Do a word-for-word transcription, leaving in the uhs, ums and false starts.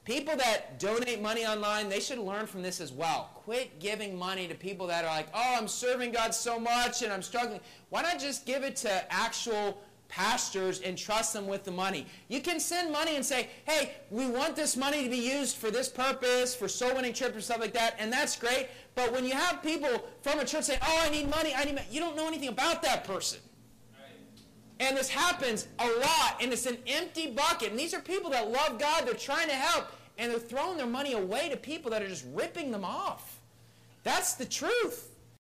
People that donate money online, they should learn from this as well. Quit giving money to people that are like, oh, I'm serving God so much and I'm struggling. Why not just give it to actual pastors and trust them with the money? You can send money and say, hey, we want this money to be used for this purpose, for soul winning trips or stuff like that, and that's great. But when you have people from a church say, oh, I need money, I need money, you don't know anything about that person. And this happens a lot, and it's an empty bucket. And these are people that love God, they're trying to help, and they're throwing their money away to people that are just ripping them off. That's the truth.